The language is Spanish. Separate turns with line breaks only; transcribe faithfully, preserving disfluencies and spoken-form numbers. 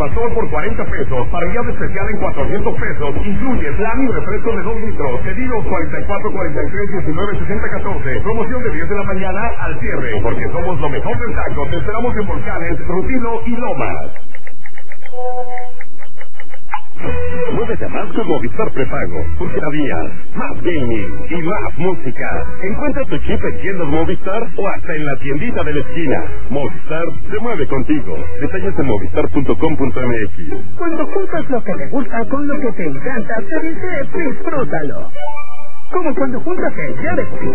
Sol por cuarenta pesos. Parrillada especial en cuatrocientos pesos. Incluye plan y refresco de dos litros. Pedidos cuarenta y cuatro, cuarenta y tres, diecinueve, sesenta, catorce. Promoción de diez de la mañana al cierre. Porque somos lo mejor del taco. Te esperamos en Volcanes, Rutilo y Lomas. Muévete más con Movistar Prepago. Porque días, más gaming y más música. Encuentra tu chip en tiendas Movistar o hasta en la tiendita de la esquina. Movistar se mueve contigo. Detalles en movistar punto com punto m x.
Cuando juntas lo que te gusta con lo que te encanta, te dice disfrútalo. Como cuando juntas el ya de